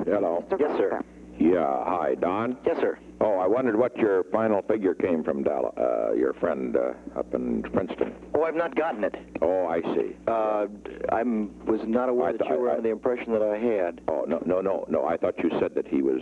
Hello. Yes, sir. Yeah, hi, Don. Yes, sir. Oh, I wondered what your final figure came from, your friend up in Princeton. Oh, I've not gotten it. Oh, I see. I was not aware that you were under the impression that I had. Oh, no. I thought you said that he was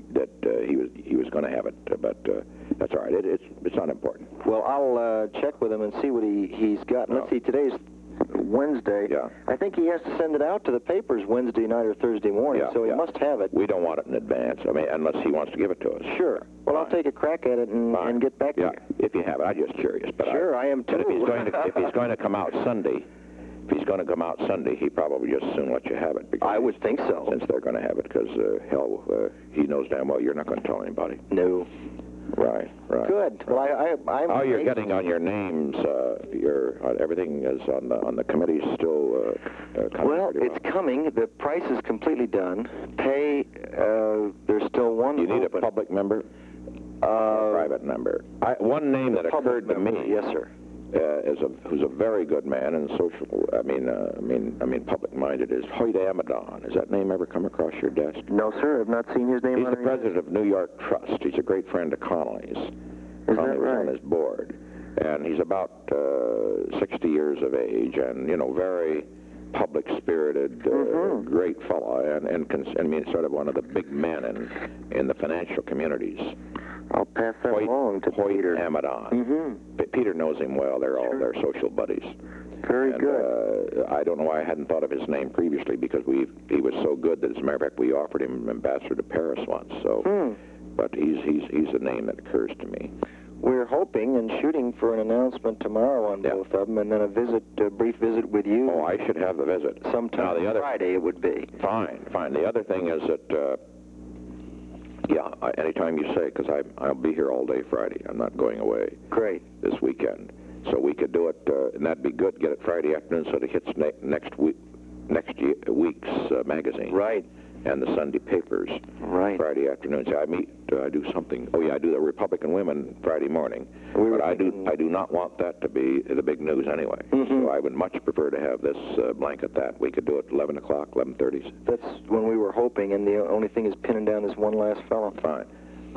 he was going to have it, but that's all right. It's not important. Well, I'll check with him and see what he's gotten. Let's see. Today's Wednesday. Yeah. I think he has to send it out to the papers Wednesday night or Thursday morning, so he must have it. We don't want it in advance. I mean, unless he wants to give it to us. Sure. Well, I'll take a crack at it and get back to you. If you have it, I'm just curious. But sure, I am too. But if he's going to come out Sunday. If he's going to come out Sunday, he probably just soon let you have it. Because I would think so. Since they're going to have it, because, he knows damn well you're not going to tell anybody. No. Right. Good. Well, I'm... How you're getting on your names, everything is on the committee still coming? Well, it's coming. The price is completely done. Pay, there's still one You need open. a public member? A private member. One name that occurred to me... Yes, sir. Who's a very good man and social, public-minded, is Hoyt Amadon. Has that name ever come across your desk? No, sir. I've not seen his name. He's the president of New York Trust. He's a great friend of Connolly's. Is that right? On his board, and he's about 60 years of age, and very public-spirited, great fellow, and sort of one of the big men in the financial communities. I'll pass that along to Peter Amadon. Peter knows him well. They're all their social buddies. Very good. I don't know why I hadn't thought of his name previously, because he was so good that, as a matter of fact, we offered him ambassador to Paris once. So, but he's a name that occurs to me. We're hoping and shooting for an announcement tomorrow on both of them, and then a brief visit with you. Oh, I should have the visit. Sometime Friday it would be. Fine. The other thing is that, anytime you say, because I'll be here all day Friday. I'm not going away. Great. This weekend. So we could do it, and that'd be good. Get it Friday afternoon so it hits next week's magazine. Right. And the Sunday papers. Right. Friday afternoon. So I do something. Oh, yeah, I do the Republican Women Friday morning. But I do not want that to be the big news anyway. So I would much prefer to have this blanket that. We could do it 11 o'clock, 11:30. That's when we were hoping, and the only thing is pinning down this one last fellow. Fine.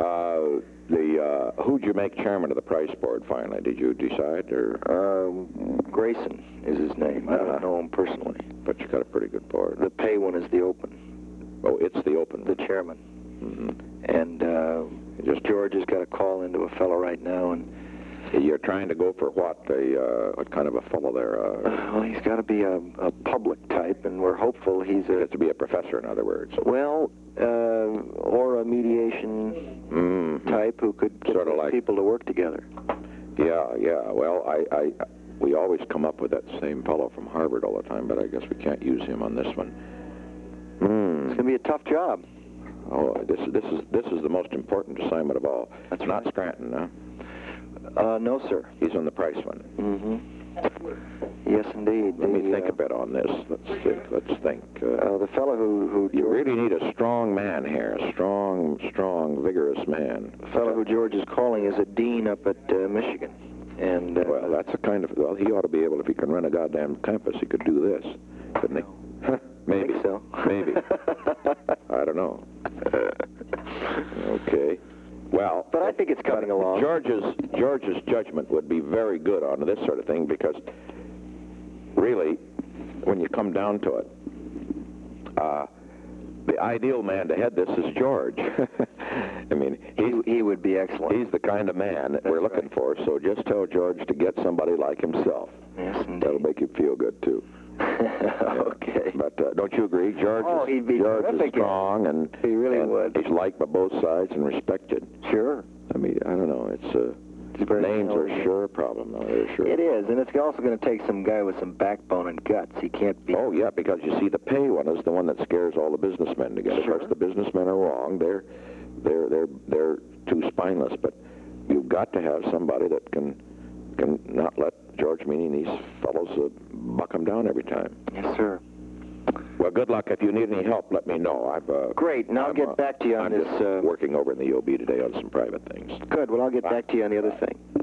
Who'd you make chairman of the price board finally? Did you decide, or? Grayson is his name. I don't know him personally. But you got a pretty good board. The pay one is the open. Oh, it's the open. The chairman. And George has got a call into a fellow right now, and you're trying to go for what? What kind of a fellow there? Well, he's got to be a public type, and we're hopeful he's has to be a professor, in other words. Well, or a mediation type who could get sort of like people to work together. Yeah. Well, we always come up with that same fellow from Harvard all the time, but I guess we can't use him on this one. It's going to be a tough job. Oh, this is the most important assignment of all. That's not right. Scranton, no? No, sir. He's on the Price one. Yes, indeed. Let me think a bit on this. Let's think. The fellow who you really need a strong man here, a strong, vigorous man. The fellow who George is calling is a dean up at Michigan, and well, that's a kind of he ought to be able, if he can run a goddamn campus, he could do this, couldn't he? Maybe. I think so. Maybe. I don't know. Okay. Well, but I think it's coming along. George's judgment would be very good on this sort of thing, because really, when you come down to it, the ideal man to head this is George. I mean, he would be excellent. He's the kind of man that we're looking for. So just tell George to get somebody like himself. Yes, indeed. That'll make you feel good too. Okay. But don't you agree, George? He'd be George terrific. Is strong, and he really would. He's liked by both sides and respected. Sure. I mean, I don't know. Names are sure a problem, though. They're sure. It is, and it's also going to take some guy with some backbone and guts. He can't be. Oh yeah, because you see, the pay one is the one that scares all the businessmen together. Sure. Because the businessmen are wrong. They're too spineless. But you've got to have somebody that can not let George Meany and these fellows buck him down every time. Yes, sir. Well, good luck. If you need any help, let me know. Great, and I'll get back to you on I'm this. Just working over in the OB today on some private things. Good. Well, I'll get back to you on the other thing.